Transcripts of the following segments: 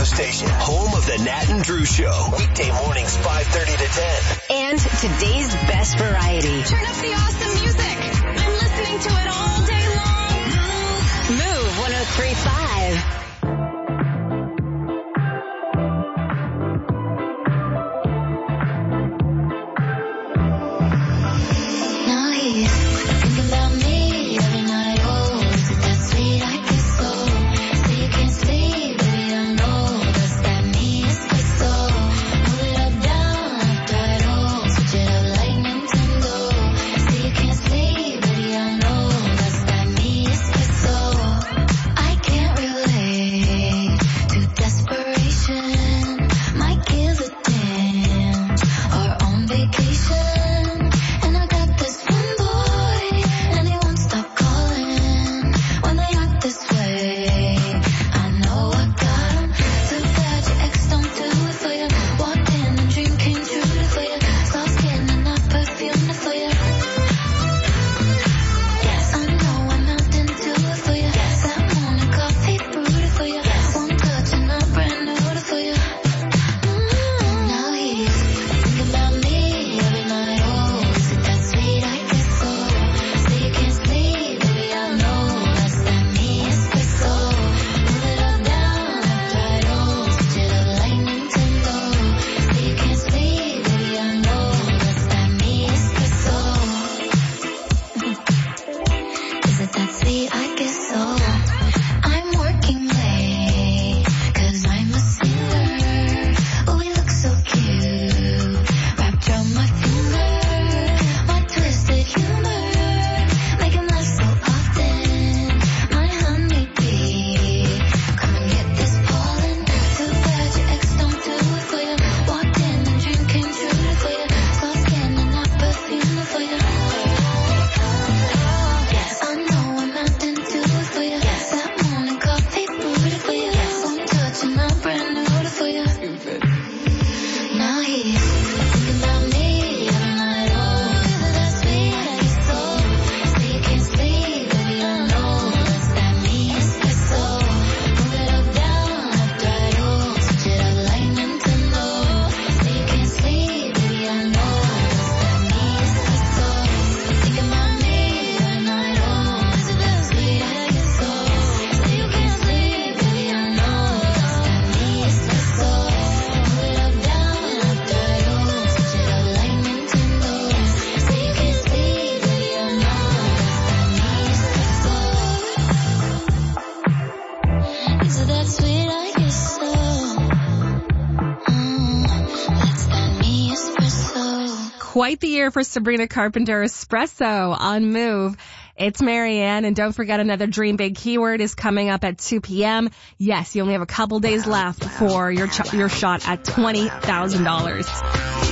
station, home of the Nat and Drew Show. Weekday mornings 5:30 to 10. And today's best variety. Turn up the awesome music. I'm listening to it all day long. Move 103.5. Quite the year for Sabrina Carpenter. Espresso on Move. It's Marianne, and don't forget another Dream Big keyword is coming up at 2 p.m. Yes, you only have a couple days left for your shot at $20,000.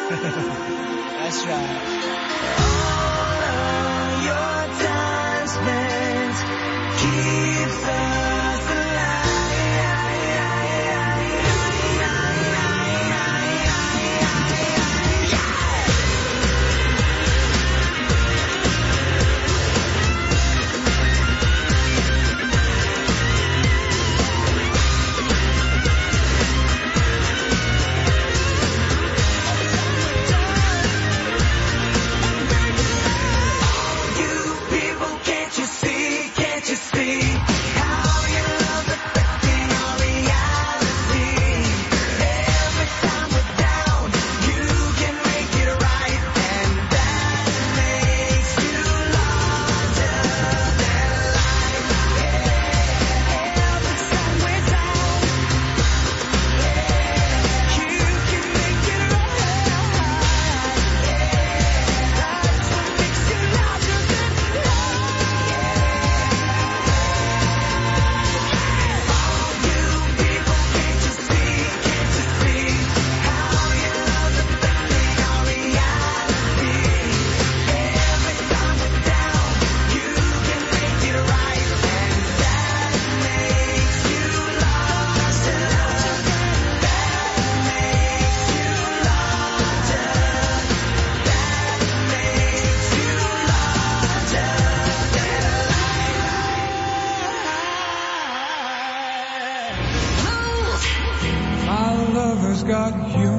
That's right. All of your time spent keeps us got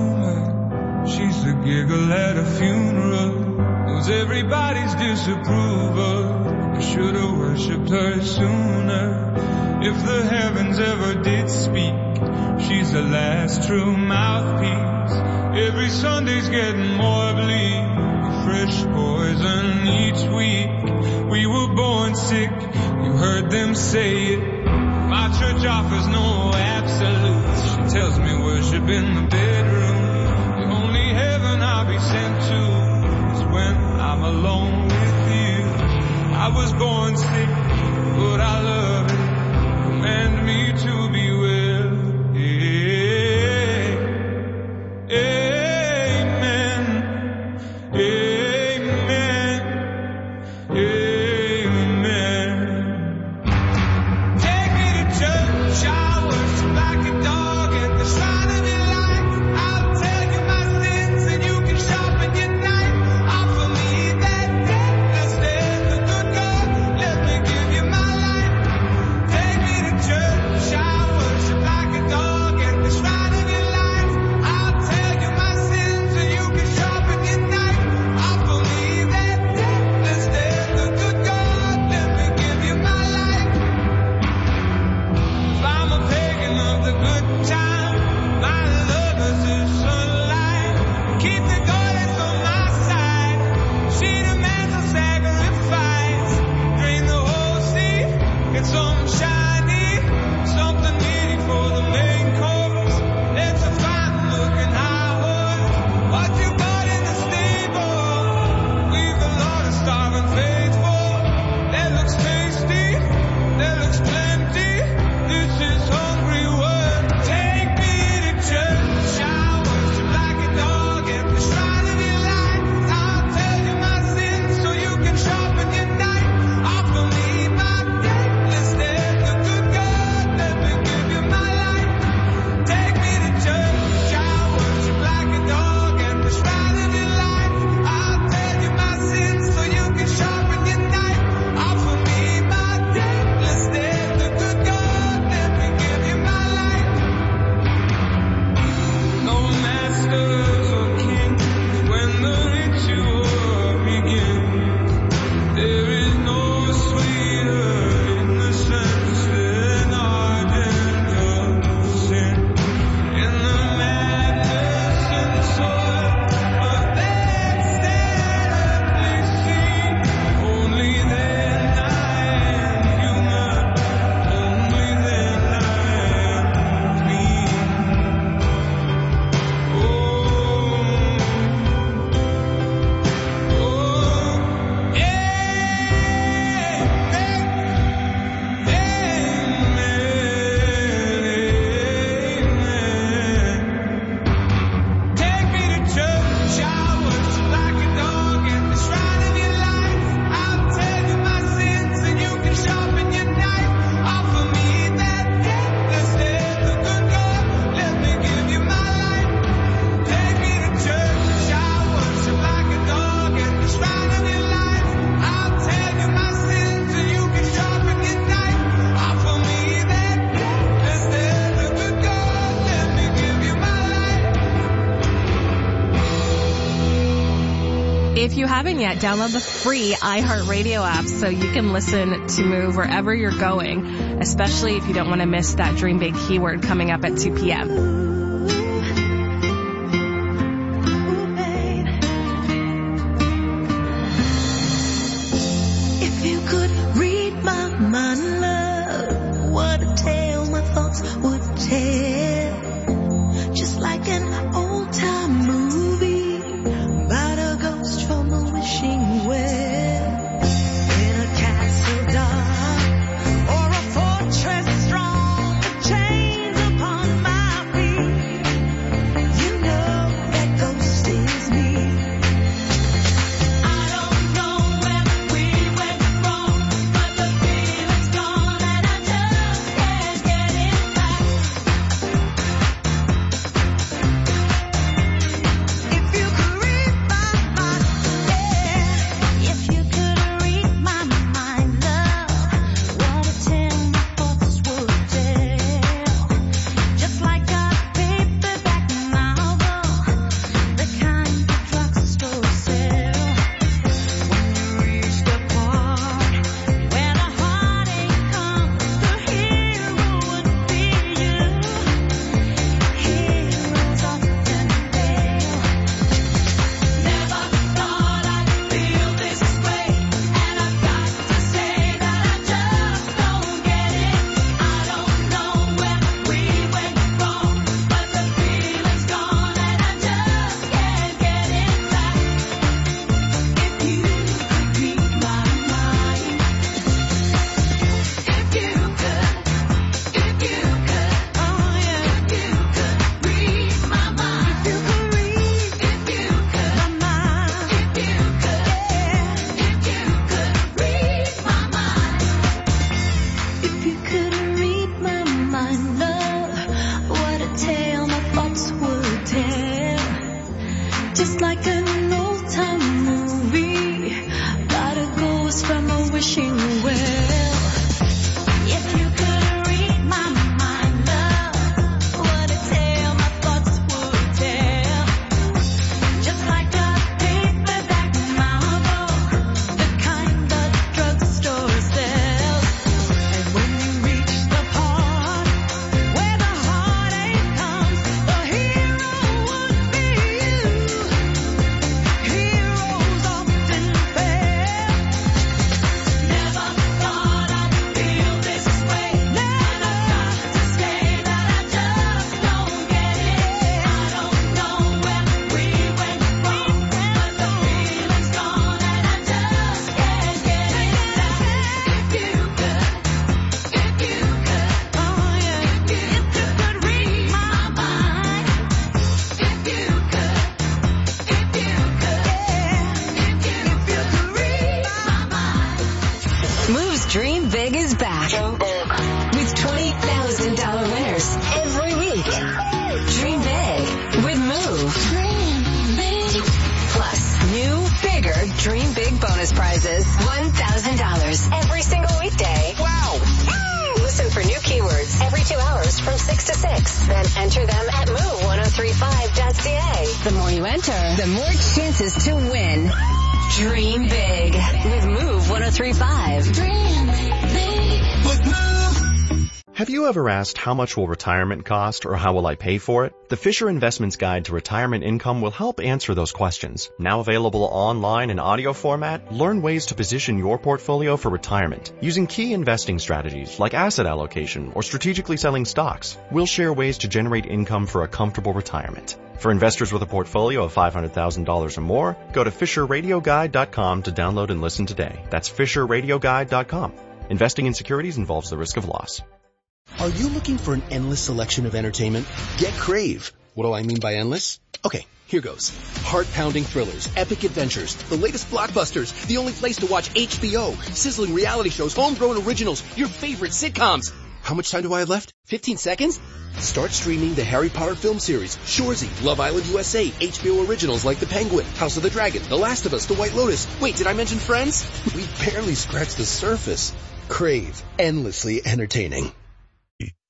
humor. She's a giggle at a funeral. Knows everybody's disapproval. I should have worshipped her sooner. If the heavens ever did speak, she's the last true mouthpiece. Every Sunday's getting more bleak. Fresh poison each week. We were born sick, you heard them say it. My church offers no absolutes. She tells me worship in the bedroom. The only heaven I'll be sent to is when I'm alone with you. I was born sick, but I love it. Command me to be well. Amen. Amen. Amen. Take me to church, I worship like a dog at the shrine of your light. I'll tell you my sins and you can sharpen your knife. Offer me that deathless death, the good God, let me give you my life. Take me to church, I worship If you haven't yet, download the free iHeartRadio app so you can listen to Move wherever you're going, especially if you don't want to miss that Dream Big keyword coming up at 2 p.m. If you could read my mind, love, what a tale my thoughts would tell. Just like an old-time movie about a ghost from a wishing well. In a castle dark or a fortress strong with chains upon my feet, you know that ghost is me. I don't know where we went wrong, but the feeling's gone and I just can't get it back. If you could read my mind, yeah. If you could read my mind, love, what a tale my thoughts would tell. Just like a paperback novel, the kind the drugstore sells. When you reach the part where the heartache comes, the hero would be you. Heroes often fail. Never thought I'd feel this way, and I've got to say that I just don't get it. I don't know where we went wrong, but the feeling's gone and I just can't get it back. If you could read my mind, if you could, oh yeah, if you could read my mind, if you could read, if you could my mind, if you could, yeah, if you could read my mind, if you could read my mind, love, what a tale my thoughts would tell. Just like an old-time movie about a ghost from a wishing well. If you could read my mind, love, what a tale my thoughts would tell. Just like a paperback novel, the kind the drugstore sells. And when you reach the part where the heartache comes, the hero would be you. Heroes often fail. Never thought I'd feel this way, and I've got to say that I just don't get it. I don't know where we went wrong, but the feeling's gone and I just can't get it back. If you could, oh yeah, if you could read my mind, if you could, yeah, if you could read my mind. Move's Dream Big is back with $20,000 winners every week. Dream big with Move. Plus, new, bigger Dream Big bonus prizes. $1,000 every single weekday. Wow! Listen for new keywords every 2 hours from 6 to 6. Then enter them at move1035.ca. The more you enter, the more chances to win. Dream big with Move 1035. Dream big with Move. Have you ever asked how much will retirement cost or how will I pay for it? The Fisher Investments Guide to Retirement Income will help answer those questions. Now available online in audio format, learn ways to position your portfolio for retirement using key investing strategies like asset allocation or strategically selling stocks. We'll share ways to generate income for a comfortable retirement. For investors with a portfolio of $500,000 or more, go to FisherRadioGuide.com to download and listen today. That's FisherRadioGuide.com. Investing in securities involves the risk of loss. Are you looking for an endless selection of entertainment? Get Crave. What do I mean by endless? Okay, here goes. Heart-pounding thrillers, epic adventures, the latest blockbusters, the only place to watch HBO, sizzling reality shows, homegrown originals, your favorite sitcoms. How much time do I have left? 15 seconds? Start streaming the Harry Potter film series, Shoresy, Love Island USA, HBO originals like The Penguin, House of the Dragon, The Last of Us, The White Lotus. Wait, did I mention Friends? We barely scratched the surface. Crave. Endlessly entertaining.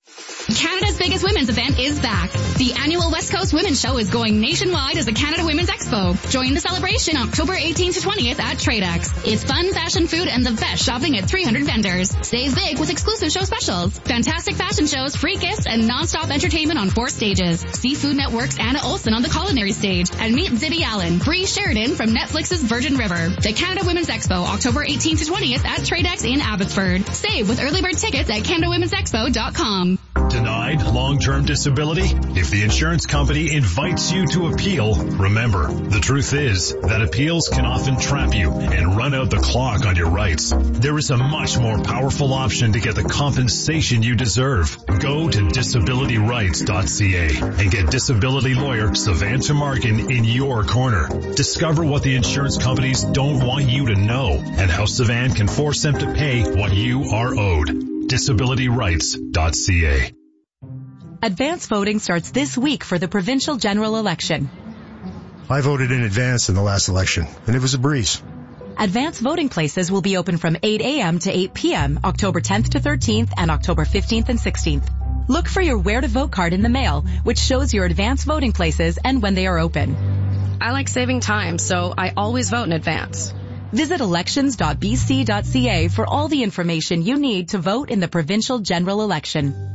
Canada's biggest women's event is back. The annual West Coast Women's Show is going nationwide as the Canada Women's Expo. Join the celebration October 18th to 20th at TradeX. It's fun, fashion, food, and the best shopping at 300 vendors. Save big with exclusive show specials, fantastic fashion shows, free gifts, and non-stop entertainment on 4 stages. See Food Network's Anna Olsen on the culinary stage, and meet Zibby Allen, Bree Sheridan from Netflix's Virgin River. The Canada Women's Expo, October 18th to 20th at TradeX in Abbotsford. Save with early bird tickets at CanadaWomen'sExpo.com. Denied long-term disability? If the insurance company invites you to appeal, remember, the truth is that appeals can often trap you and run out the clock on your rights. There is a much more powerful option to get the compensation you deserve. Go to disabilityrights.ca and get disability lawyer Savanta Markin in your corner. Discover what the insurance companies don't want you to know and how Savant can force them to pay what you are owed. disabilityrights.ca. Advance voting starts this week for the provincial general election. I voted in advance in the last election, and it was a breeze. Advance voting places will be open from 8 a.m. to 8 p.m. October 10th to 13th and October 15th and 16th. Look for your Where to Vote card in the mail, which shows your advance voting places and when they are open. I like saving time, so I always vote in advance. Visit elections.bc.ca for all the information you need to vote in the provincial general election.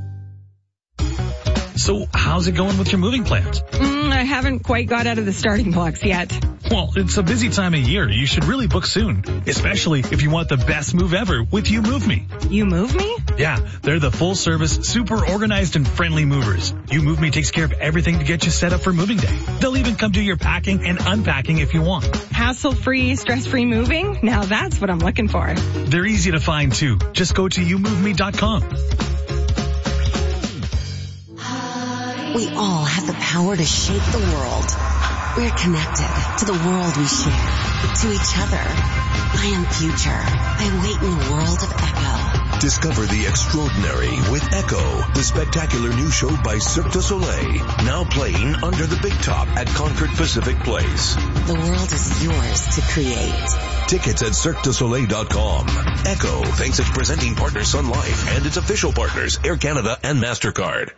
So how's it going with your moving plans? I haven't quite got out of the starting blocks yet. Well, it's a busy time of year. You should really book soon, especially if you want the best move ever with You Move Me. You Move Me? Yeah, they're the full-service, super organized and friendly movers. You Move Me takes care of everything to get you set up for moving day. They'll even come do your packing and unpacking if you want. Hassle-free, stress-free moving? Now that's what I'm looking for. They're easy to find too. Just go to YouMoveMe.com. We all have the power to shape the world. We're connected to the world we share, to each other. I am future. I wait in a world of Echo. Discover the extraordinary with Echo, the spectacular new show by Cirque du Soleil, now playing under the big top at Concord Pacific Place. The world is yours to create. Tickets at CirqueDuSoleil.com. Echo thanks its presenting partner Sun Life and its official partners Air Canada and MasterCard.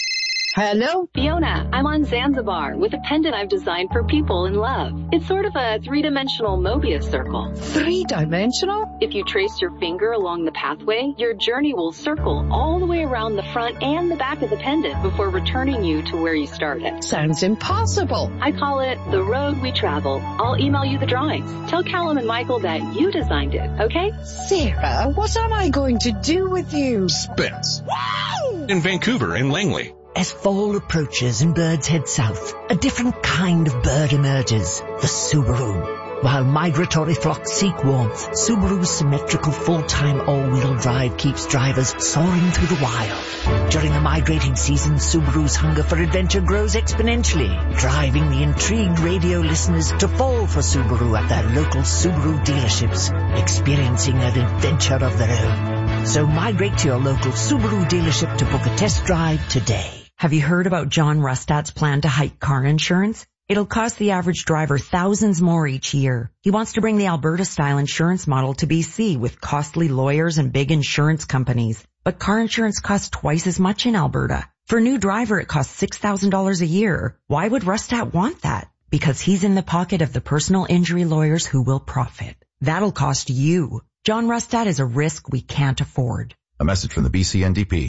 Hello? Fiona, I'm on Zanzibar with a pendant I've designed for people in love. It's sort of a 3-dimensional Mobius circle. 3-dimensional? If you trace your finger along the pathway, your journey will circle all the way around the front and the back of the pendant before returning you to where you started. Sounds impossible. I call it the road we travel. I'll email you the drawings. Tell Callum and Michael that you designed it, okay? Sarah, what am I going to do with you? Spence. Wow! In Vancouver and Langley. As fall approaches and birds head south, a different kind of bird emerges, the Subaru. While migratory flocks seek warmth, Subaru's symmetrical full-time all-wheel drive keeps drivers soaring through the wild. During the migrating season, Subaru's hunger for adventure grows exponentially, driving the intrigued radio listeners to fall for Subaru at their local Subaru dealerships, experiencing an adventure of their own. So migrate to your local Subaru dealership to book a test drive today. Have you heard about John Rustad's plan to hike car insurance? It'll cost the average driver thousands more each year. He wants to bring the Alberta-style insurance model to BC with costly lawyers and big insurance companies. But car insurance costs twice as much in Alberta. For a new driver, it costs $6,000 a year. Why would Rustad want that? Because he's in the pocket of the personal injury lawyers who will profit. That'll cost you. John Rustad is a risk we can't afford. A message from the BC NDP,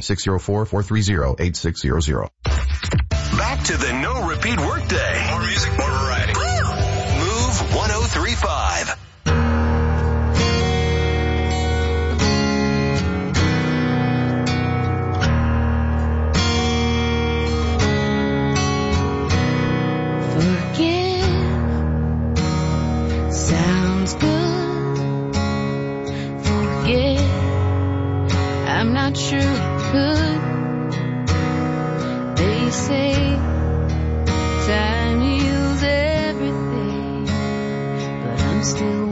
604-430-8600. Back to the no repeat workday. More music, more variety. Move 1035. Forget sounds good. Forget, I'm not sure it could. They say time heals everything, but I'm still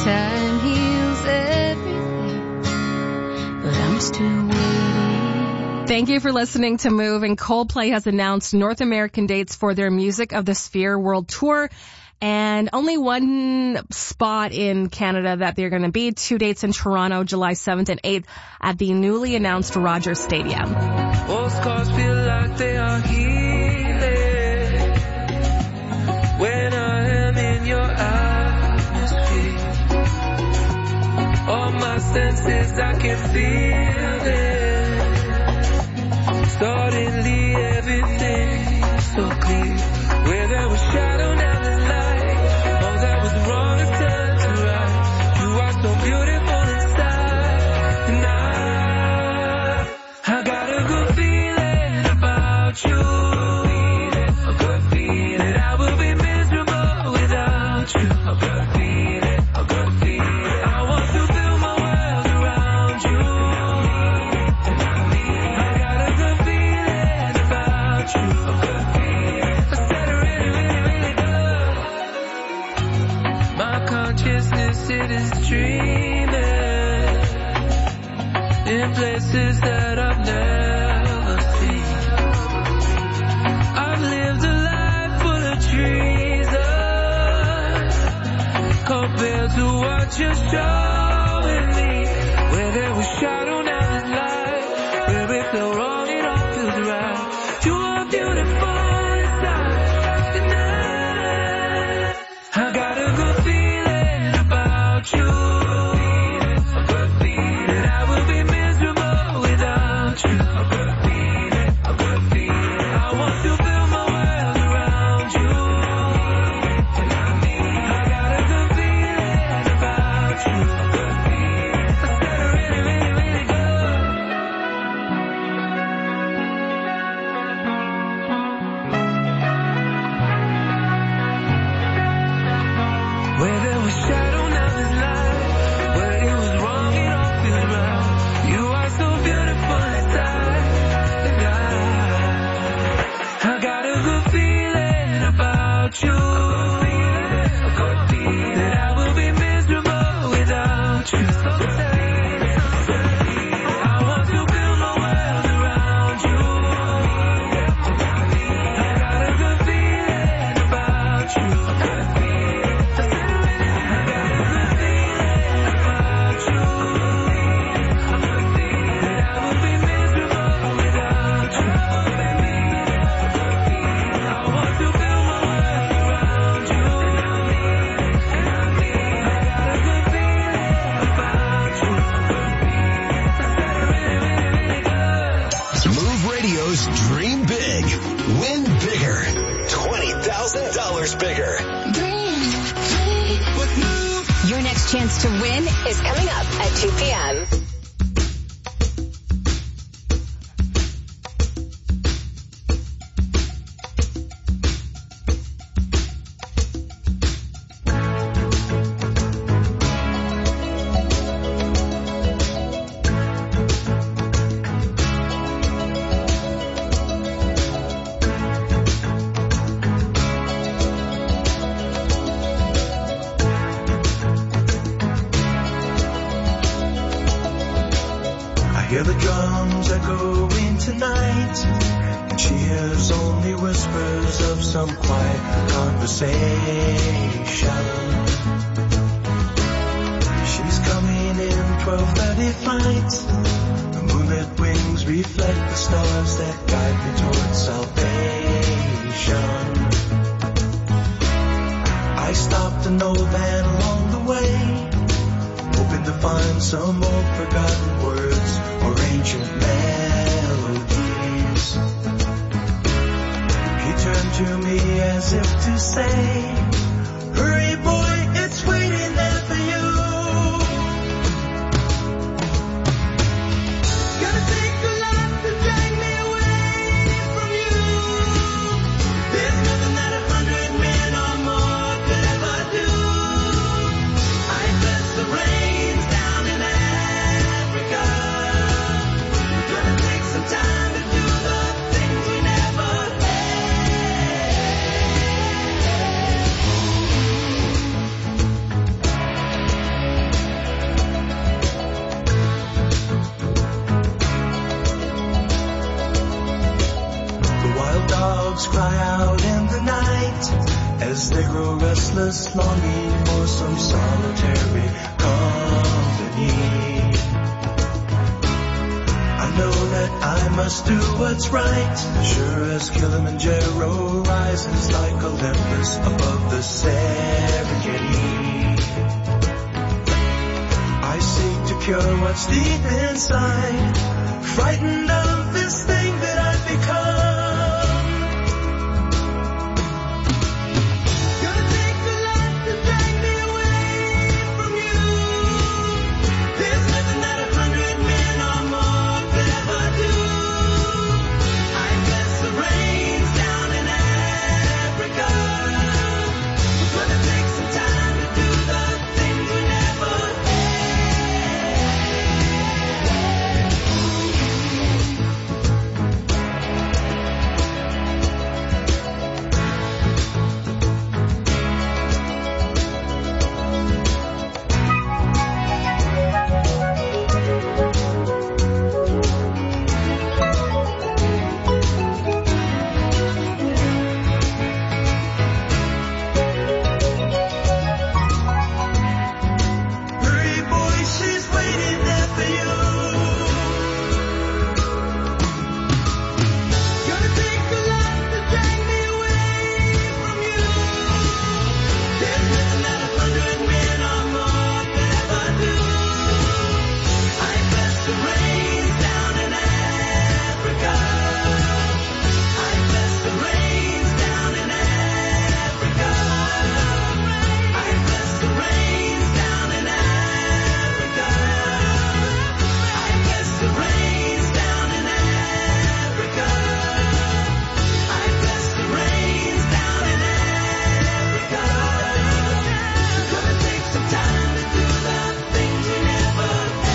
Time heals everything, but I'm still waiting. Thank you for listening to Move. And Coldplay has announced North American dates for their Music of the Sphere World Tour. And only one spot in Canada that they're going to be. 2 dates in Toronto, July 7th and 8th at the newly announced Rogers Stadium. Postcards feel like they are healing when I am in your atmosphere. All my senses, I can feel it. Suddenly everything's so clear. Where there was shadow, now there's light. All that was wrong is turned to right. You are so beautiful inside. And I got a good feeling about you. A good feeling. I will be miserable without you. A good feeling. A good feeling. I want to build my world around you. I got a good feeling about you. A good feeling. I said it really, really, really good. My consciousness, it is dreaming in places that I've never seen. I've lived a life full of treason compared to what you're showing me. Where there was shadow, now there's light. Where it felt wrong, it all feels right. You are beautiful inside. And I got a good feeling about you. A good feeling. I will be miserable without you. A good feeling. A good feeling. I want to build my world around you. I got a good feeling about you. A good feeling. I said it really, really, really good. Where there was shadow, now there's light. Where it was wrong, it all feels right. You are so beautiful inside. And I got a good feeling about you. A good feeling. That I will be miserable without you. I want to build my world around you. I got a good feeling about you. A good feeling. Move Radio's Dream Big. Win bigger. $20,000 bigger. Your next chance to win is coming up at 2 p.m. Hear the drums echoing tonight, and she hears only whispers of some quiet conversation. She's coming in 12:30 flight. The moonlit wings reflect the stars that guide me towards salvation. I stopped an old man along the way, hoping to find some old forgotten words or ancient melodies. He turned to me as if to say, hurry boy, it's waiting there for you. Gonna take a lot to drag me away from you. There's nothing that 100 men or more could ever do. I bless the rains down in Africa. We're gonna take some time to do the things we never had. they grow restless, longing for some solitary company. I know that I must do what's right, sure as Kilimanjaro rises like Olympus above the Serengeti. I seek to cure what's deep inside, frightened of this thing that I've become. Gonna take the light to drag me away from you. There's nothing that 100 men or more could ever do. I guess the rain's down in Africa. It's gonna take some time to do the things we never Hurry, boy, she's waiting there for you. Gonna take a lot to drag me away from you. There's nothing that 100 men or more could ever do. I guess the rain's down in Africa. I guess the rain's down in Africa. I guess the rain's down in Africa. I guess the rain's down in Africa. I guess the rain's down in Africa. It's gonna take some time to do the things we never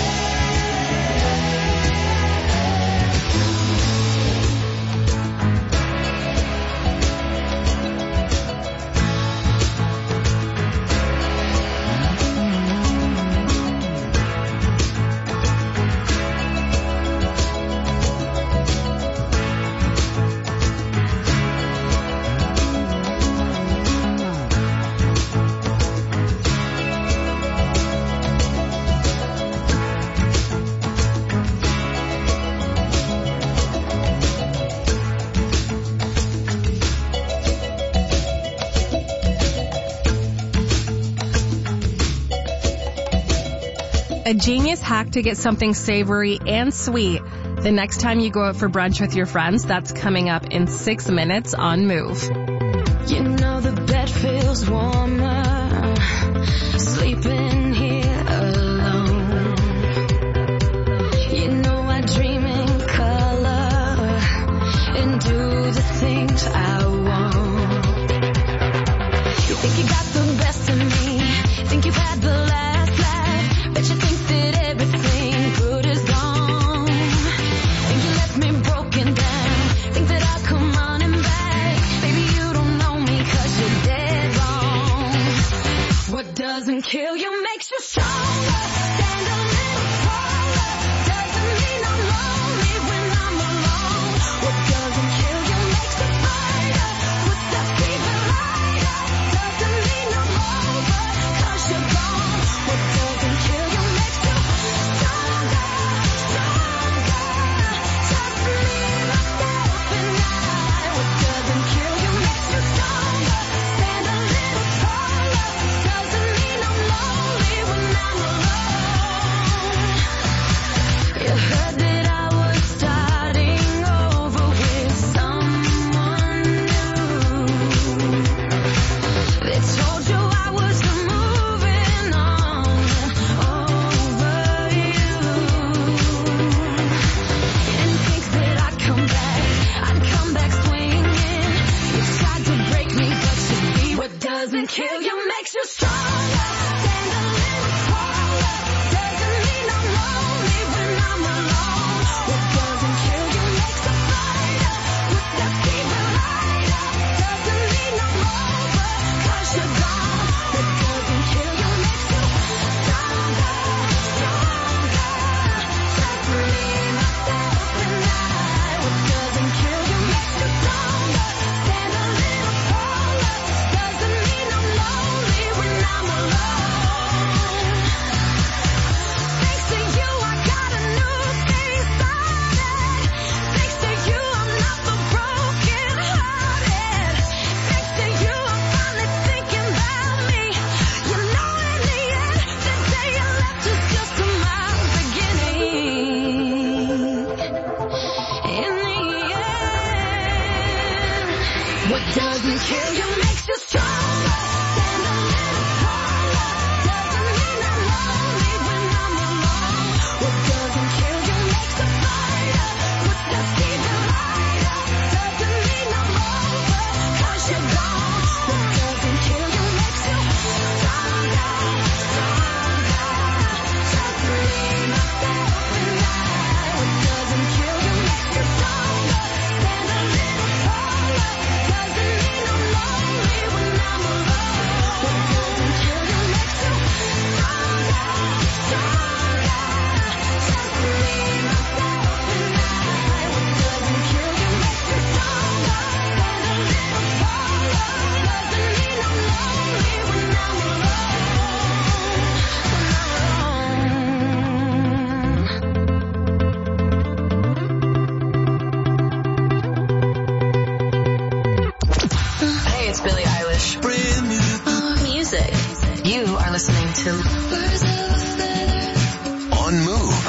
A genius hack to get something savory and sweet the next time you go out for brunch with your friends. That's coming up in 6 minutes on Move. You know the bed feels warmer, sleeping here alone. You know I dream in color and do the things I want. You think you got the best of me, think you've had the last laugh, but you think that everything good is gone. Think you left me broken down, think that I'll come running back. Baby, you don't know me 'cause listening to On Move.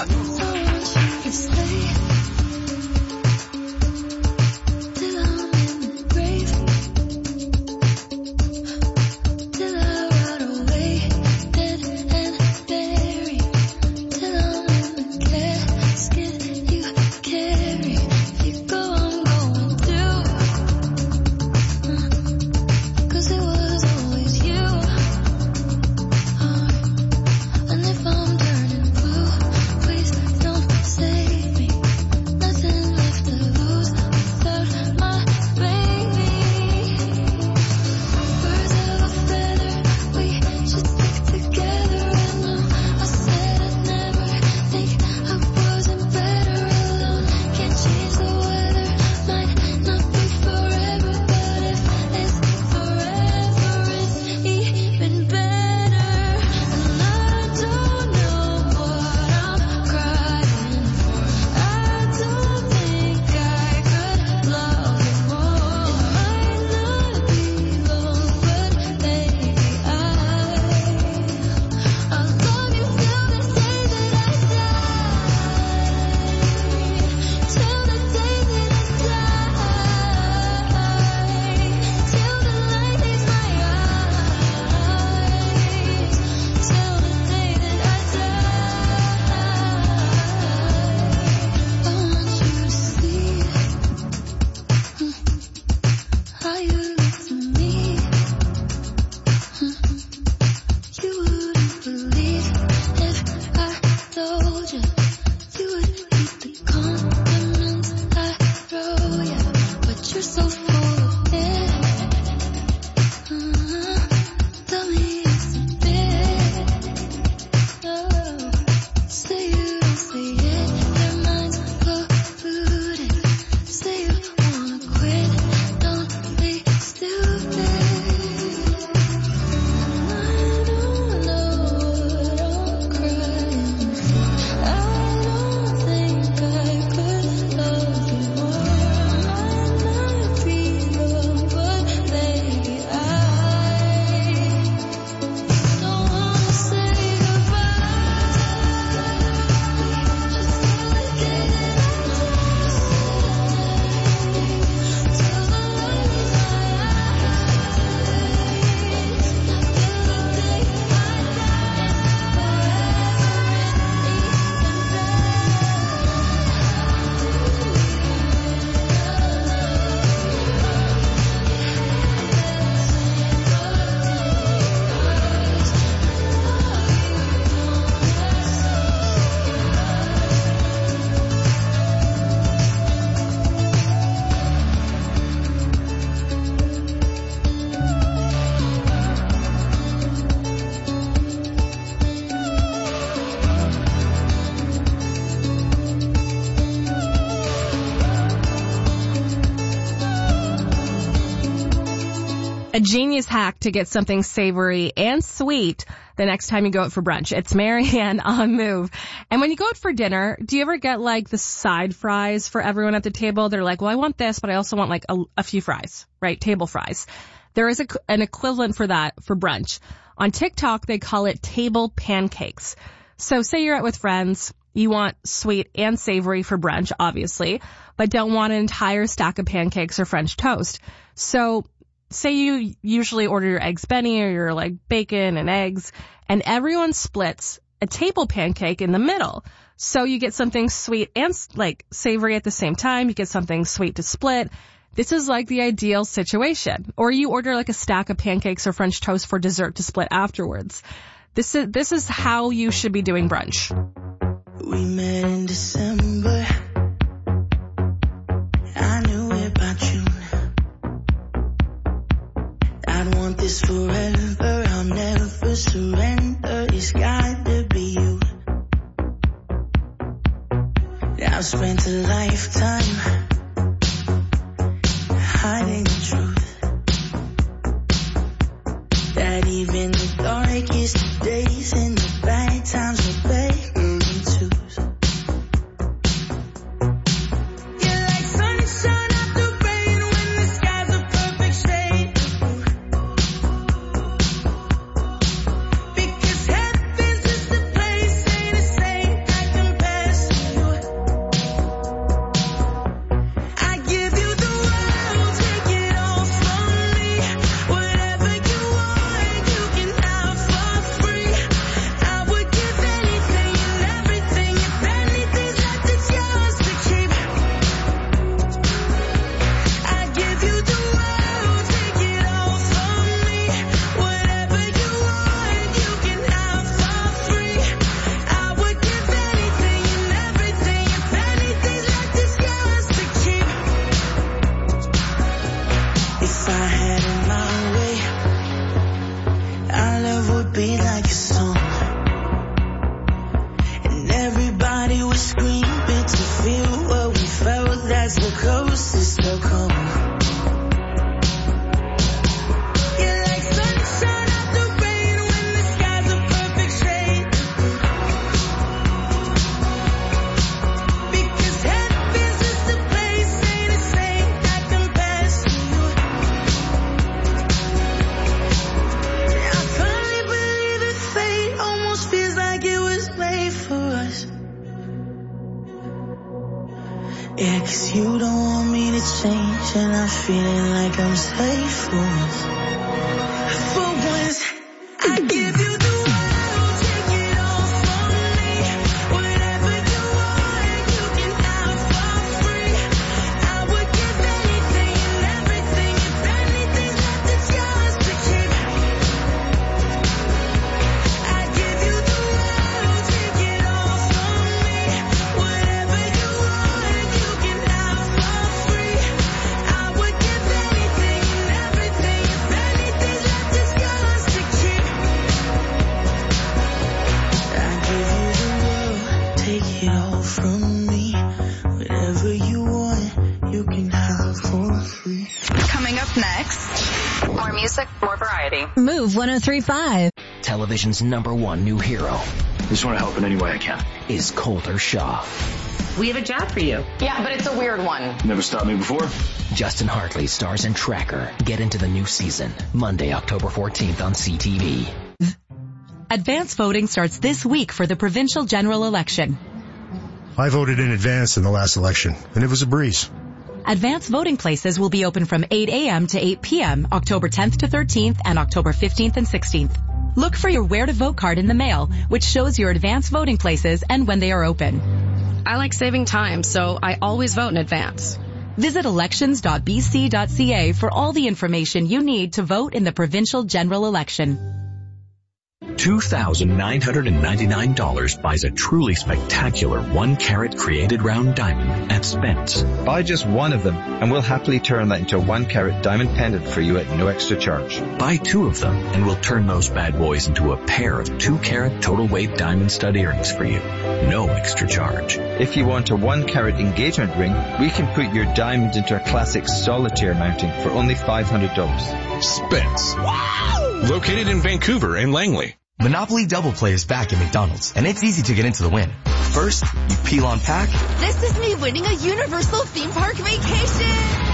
A genius hack to get something savory and sweet the next time you go out for brunch. It's Marianne on Move. And when you go out for dinner, do you ever get like the side fries for everyone at the table? They're like, well, I want this, but I also want like a few fries, right? Table fries. There is an equivalent for that for brunch. On TikTok, they call it table pancakes. So say you're out with friends, you want sweet and savory for brunch, obviously, but don't want an entire stack of pancakes or French toast. So say you usually order your eggs Benny or your like bacon and eggs, and everyone splits a table pancake in the middle. So you get something sweet and like savory at the same time. You get something sweet to split. This is like the ideal situation. Or you order like a stack of pancakes or French toast for dessert to split afterwards. This is how you should be doing brunch. We met in December. I knew about you. I'd want this forever. I'll never surrender. It's got to be you. I've spent a lifetime hiding the truth. That even the darkest days and the bad times are better than twos. You're like sunshine after rain when the sky's a perfect shade of blue. Because screaming to feel what we felt. That's the closest they'll come. You're like sunshine after rain when the sky's a perfect shade. Because heaven's just a place, ain't a saint that compares to you. I finally believe that fate almost feels like it was made for us. Yeah, 'cause you don't want me to change, and I'm feeling like I'm safe for once. For once, I give you the world, take it all from me. Whatever you want, you can have for free. I would give anything and everything, if anything's left, it's yours to keep. I give you the world, take it all from me. Whatever you want, you can have for free. I would give anything and everything, if anything's left, it's yours to keep. I give you the world, take it all from me. Whatever you want, you can have for free. Coming up next, more music, more variety. Move 103.5. Television's #1 new hero. Just want to help in any way I can. Is Colter Shaw. We have a job for you. Yeah, but it's a weird one. Never stopped me before. Justin Hartley stars in Tracker. Get into the new season. Monday, October 14th on CTV. Advance voting starts this week for the provincial general election. I voted in advance in the last election, and it was a breeze. Advance voting places will be open from 8 a.m. to 8 p.m. October 10th to 13th and October 15th and 16th. Look for your Where to Vote card in the mail, which shows your advance voting places and when they are open. I like saving time, so I always vote in advance. Visit elections.bc.ca for all the information you need to vote in the provincial general election. $2,999 buys a truly spectacular 1-carat created round diamond at Spence. Buy just one of them and we'll happily turn that into a 1-carat diamond pendant for you at no extra charge. Buy 2 of them and we'll turn those bad boys into a pair of 2-carat total weight diamond stud earrings for you. No extra charge. If you want a 1-carat engagement ring, we can put your diamond into a classic solitaire mounting for only $500. Spence. Wow! Located in Vancouver and Langley. Monopoly Double Play is back at McDonald's, and it's easy to get into the win. First, you peel on pack. This is me winning a Universal theme park vacation.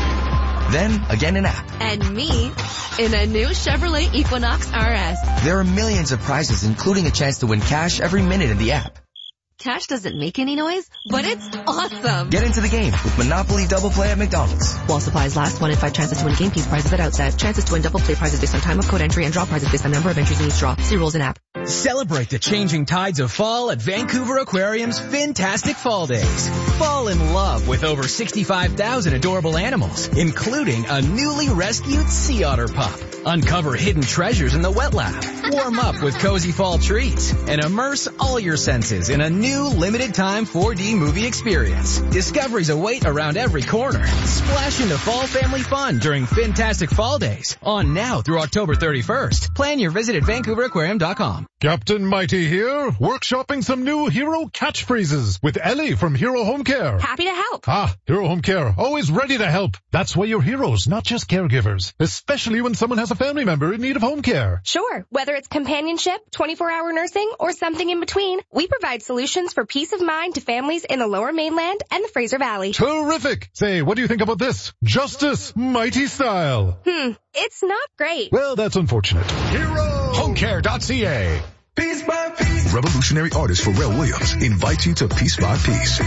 Then, again in app. And me in a new Chevrolet Equinox RS. There are millions of prizes, including a chance to win cash every minute in the app. Cash doesn't make any noise, but it's awesome. Get into the game with Monopoly Double Play at McDonald's. While supplies last, 1 in 5 chances to win game piece prizes at outset. Chances to win double play prizes based on time of code entry and draw prizes based on number of entries in each draw. See rules in app. Celebrate the changing tides of fall at Vancouver Aquarium's Fantastic Fall Days. Fall in love with over 65,000 adorable animals, including a newly rescued sea otter pup. Uncover hidden treasures in the wet lab. Warm up with cozy fall treats and immerse all your senses in a new limited time 4D movie experience. Discoveries await around every corner. Splash into fall family fun during Fantastic Fall Days. On now through October 31st. Plan your visit at VancouverAquarium.com. Captain Mighty here, workshopping some new hero catchphrases with Ellie from Hero Home Care. Happy to help. Hero Home Care, always ready to help. That's why you're heroes, not just caregivers, especially when someone has a family member in need of home care. Sure, whether it's companionship, 24-hour nursing, or something in between, we provide solutions for peace of mind to families in the Lower Mainland and the Fraser Valley. Terrific! Say, what do you think about this? Justice, Mighty style. It's not great. Well, that's unfortunate. HeroHomeCare.ca. Piece by piece. Revolutionary artist Pharrell Williams invites you to Piece by Piece,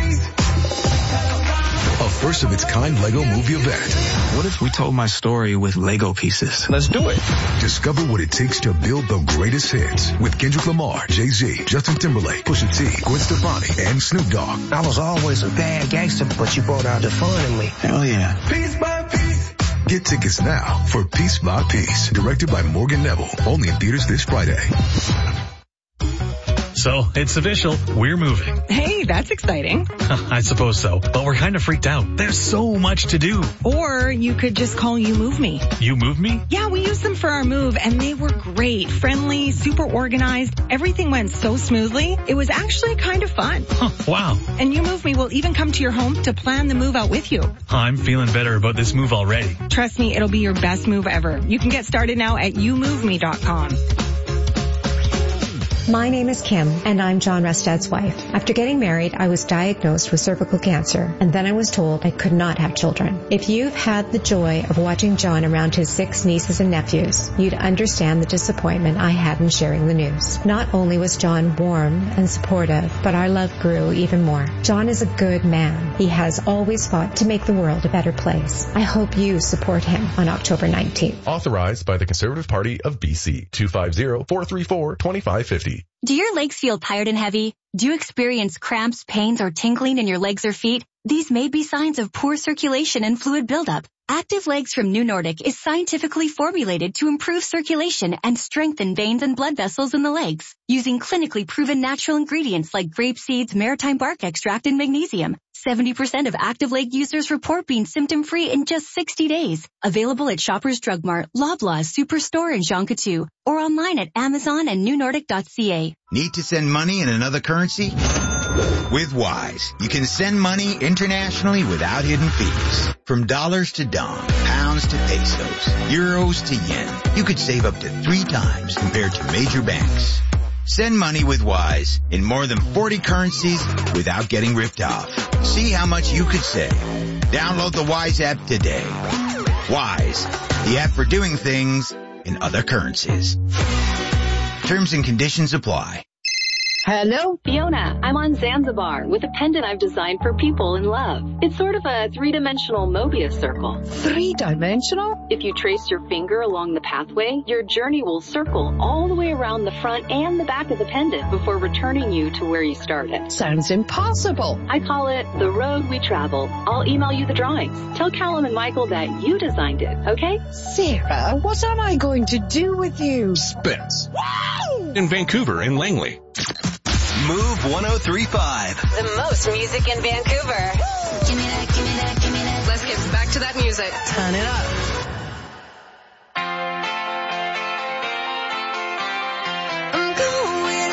a first-of-its-kind Lego movie event. What if we told my story with Lego pieces? Let's do it. Discover what it takes to build the greatest hits with Kendrick Lamar, Jay-Z, Justin Timberlake, Pusha T, Gwen Stefani, and Snoop Dogg. I was always a bad gangster, but you brought out the fun in me. Hell yeah. Piece by piece. Get tickets now for Piece by Piece, directed by Morgan Neville. Only in theaters this Friday. So it's official. We're moving. Hey, that's exciting. I suppose so. But we're kind of freaked out. There's so much to do. Or you could just call You Move Me. You Move Me? Yeah, we used them for our move and they were great. Friendly, super organized. Everything went so smoothly. It was actually kind of fun. Wow. And You Move Me will even come to your home to plan the move out with you. I'm feeling better about this move already. Trust me, it'll be your best move ever. You can get started now at YouMoveMe.com. My name is Kim, and I'm John Restad's wife. After getting married, I was diagnosed with cervical cancer, and then I was told I could not have children. If you've had the joy of watching John around his 6 nieces and nephews, you'd understand the disappointment I had in sharing the news. Not only was John warm and supportive, but our love grew even more. John is a good man. He has always fought to make the world a better place. I hope you support him on October 19th. Authorized by the Conservative Party of BC. 250-434-2550. Do your legs feel tired and heavy? Do you experience cramps, pains, or tingling in your legs or feet? These may be signs of poor circulation and fluid buildup. Active Legs from New Nordic is scientifically formulated to improve circulation and strengthen veins and blood vessels in the legs, using clinically proven natural ingredients like grape seeds, maritime bark extract, and magnesium. 70% of Active Leg users report being symptom-free in just 60 days. Available at Shoppers Drug Mart, Loblaws, Superstore, and Jean Coutu, or online at Amazon and newnordic.ca. Need to send money in another currency? With Wise, you can send money internationally without hidden fees. From dollars to dong, pounds to pesos, euros to yen, you could save up to 3 times compared to major banks. Send money with Wise in more than 40 currencies without getting ripped off. See how much you could save. Download the Wise app today. Wise, the app for doing things in other currencies. Terms and conditions apply. Hello? Fiona, I'm on Zanzibar with a pendant I've designed for people in love. It's sort of a 3-dimensional Mobius circle. 3-dimensional? If you trace your finger along the pathway, your journey will circle all the way around the front and the back of the pendant before returning you to where you started. Sounds impossible. I call it the road we travel. I'll email you the drawings. Tell Callum and Michael that you designed it, okay? Sarah, what am I going to do with you? Spence. In Vancouver and Langley. Move 103.5. The most music in Vancouver. Give me that, give me that, give me that. Let's get back to that music. Turn it up. I'm going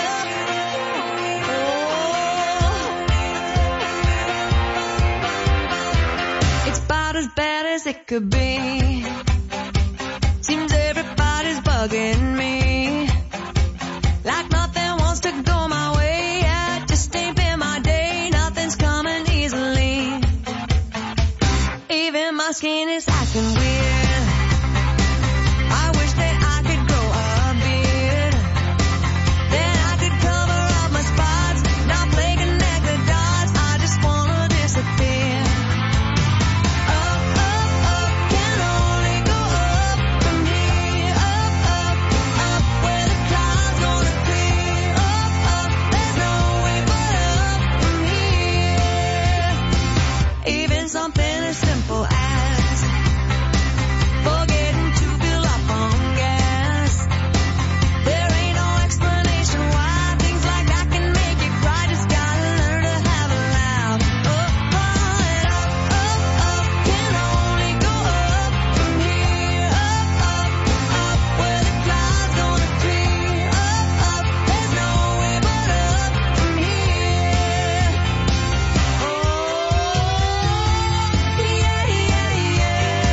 up. It's about as bad as it could be. Seems everybody's bugging me. Like nothing wants to go my way. Yeah, just ain't been my day. Nothing's coming easily. Even my skin is acting weird. I wish that I could grow a beard. Then I could cover up my spots. Not play connect the dots. I just wanna disappear. Up, up, up, can only go up from here. Up, up, up, where the clouds gonna clear. Up, up, there's no way but up from here. Even something as simple as forgetting to fill up on gas. There ain't no explanation why things like that can make you cry. Just gotta learn to have a laugh. Up, and up, up, up, can only go up from here. Up, up, up, where the clouds gonna clear. Up, up, there's no way but up from here. Oh, yeah, yeah, yeah.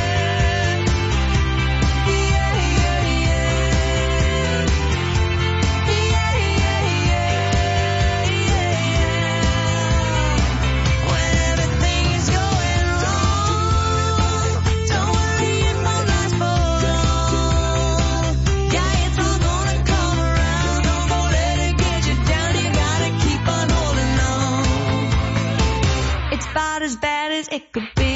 When everything's going wrong, don't worry if I'm not for long. Yeah, it's all gonna come around. Don't go let it get you down. You gotta keep on holding on. It's about as bad as it could be.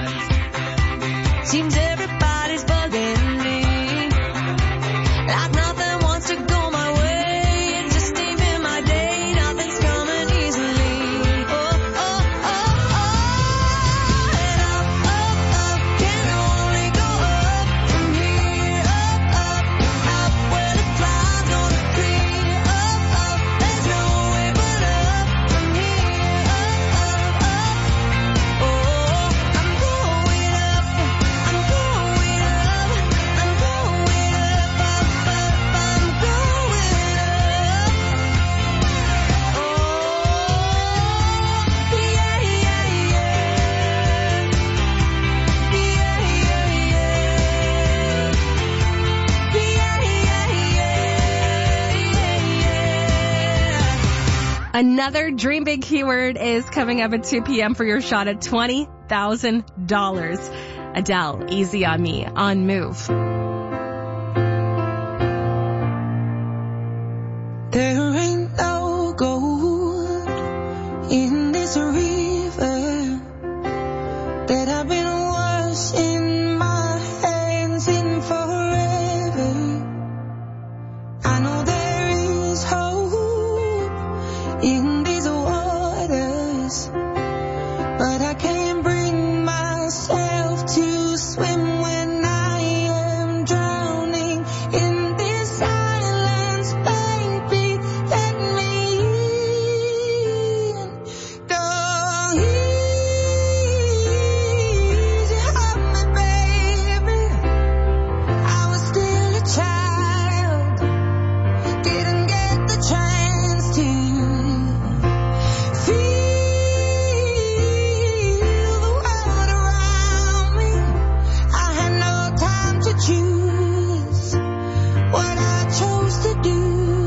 Seems everybody's bugging me. Like nothing wants to go my way. It just ain't been my day. Nothing's coming easily. Oh, oh, oh, oh. And up, up, up, can only go up from here. Up, up, up, where the clouds gonna clear. Up, up, Another Dream Big keyword is coming up at 2 p.m. for your shot at $20,000. Adele, Easy on Me, on Move. There ain't no gold in this river that I've been washing my hands in forever. I know there is hope in these waters, but I can't bring myself to swim when I am drowning in this silence. Baby, let me in. Go easy on me, baby. I was still a child, didn't get the chance to feel the world around me. I had no time to choose what I chose to do.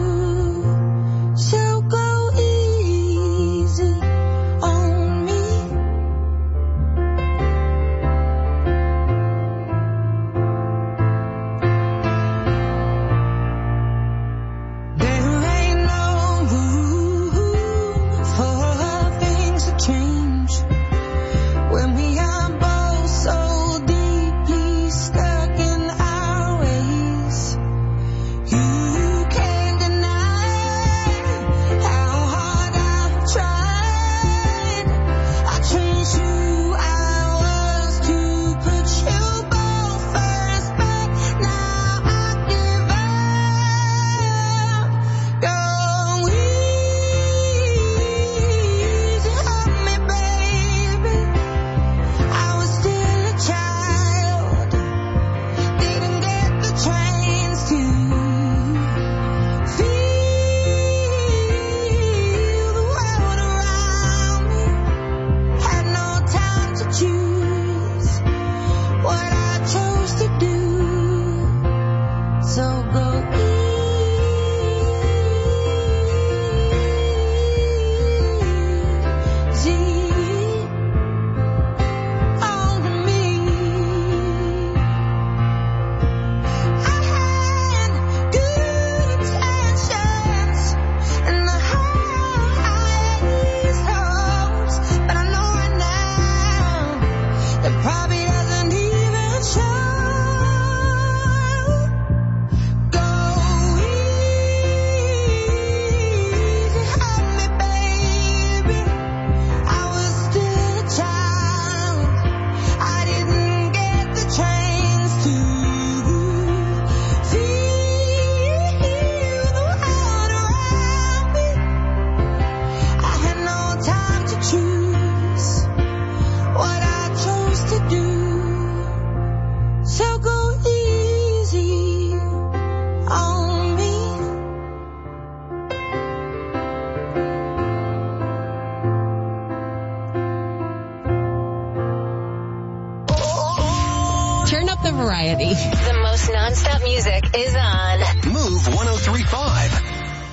So go easy on me. There ain't no room for things to change when we are both so deeply stuck in our ways. You can't deny how hard I've tried. I changed who I was to put you both first, but now I give up. Go easy on me, baby. I was still a child, didn't get the chance to feel the world around me. Had no time to choose what I chose to do. So go easy on me. I had good intentions and the highest hopes, but I know right now it probably doesn't even show. Go easy on me, baby. I was still a child, I didn't get the chance to feel the world around me. I had no time to choose what I chose to do. So go easy on me. Turn up the variety. The most nonstop music is on Move 103.5.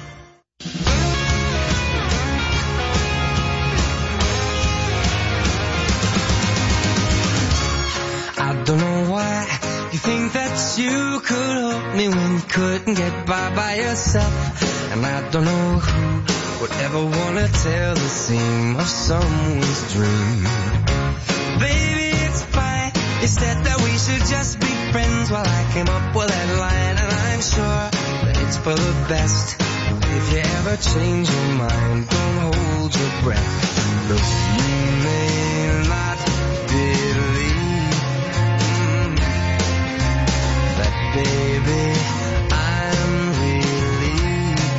I don't know why you think that you could help me when you couldn't get by yourself. And I don't know who would ever want to tell the seam of someone's dream. Baby, it's fine. You said that we should just be friends while I came up with that line. And I'm sure that it's for the best. If you ever change your mind, don't hold your breath. Look, you may not believe that, baby, I'm relieved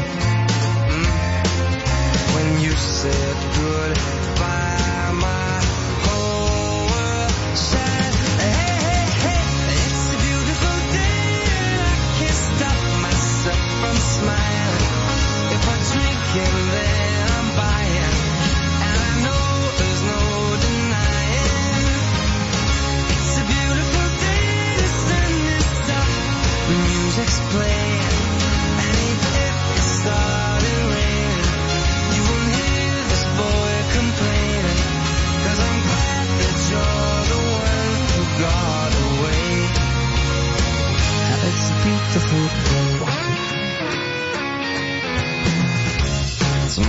when you said goodbye. My whole world shined. Hey, it's a beautiful day and I can't stop myself from smiling. If I drink and then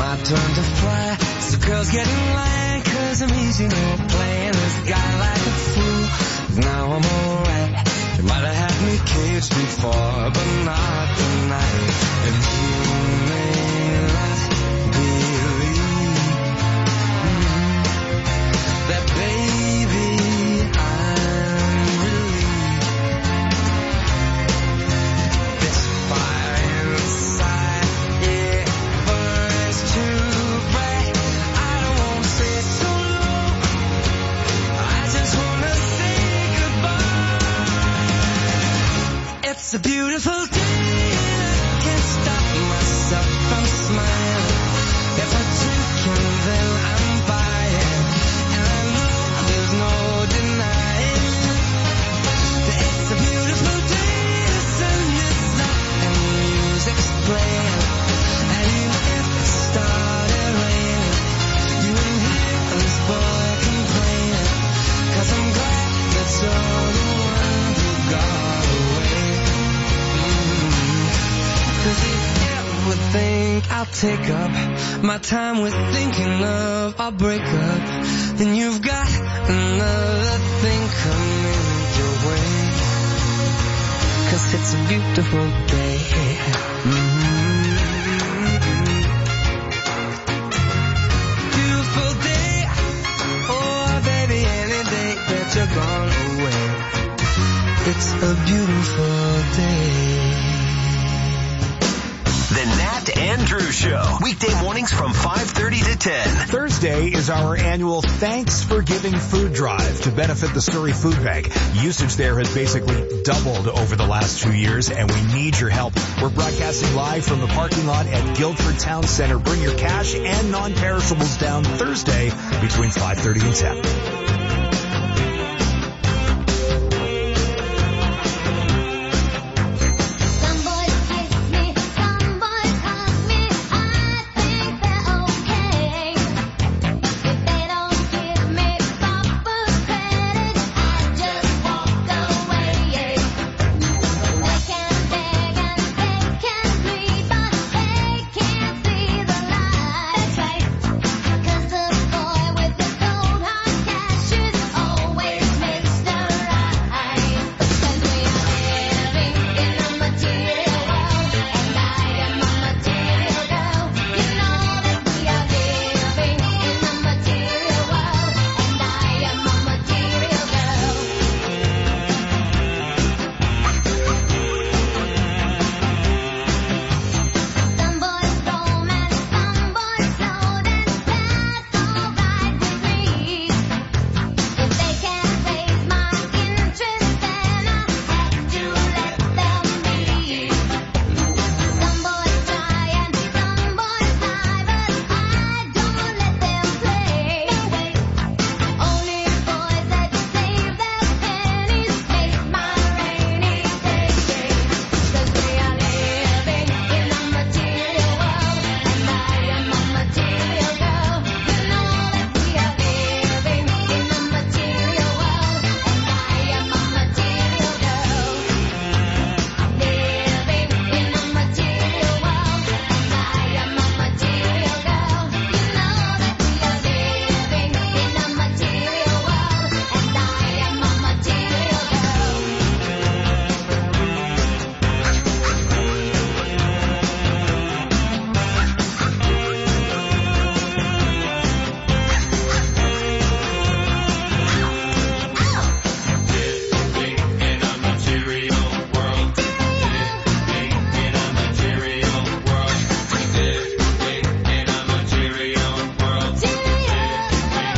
my turn to fly. So girls get in line, cause I'm easy, no playing this guy like a fool. Now I'm alright. You might have had me caged before, but not tonight. And you may not believe that, baby, I'm relieved. This fire inside, it burns too bright. I don't want to stay so long. I just want to say goodbye. It's a beautiful day, and I can't stop myself from smiling. If I drink and then I'm buying, and I know there's no denying that it's a beautiful day. The sun is up and music's playing, and even if it started raining, you wouldn't hear this boy complaining, cause I'm glad that you're the one who got away. Cause if you ever think I'll take up my time with thinking of our breakup, then you've got another thing coming your way. Cause it's a beautiful day. Beautiful day. Oh baby, any day that you're gone away, it's a beautiful day. The Nat and Drew Show. Weekday mornings from 5:30 to 10. Thursday is our annual Thanks for Giving food drive to benefit the Surrey Food Bank. Usage there has basically doubled over the last 2 years, and we need your help. We're broadcasting live from the parking lot at Guildford Town Center. Bring your cash and non-perishables down Thursday between 5:30 and 10.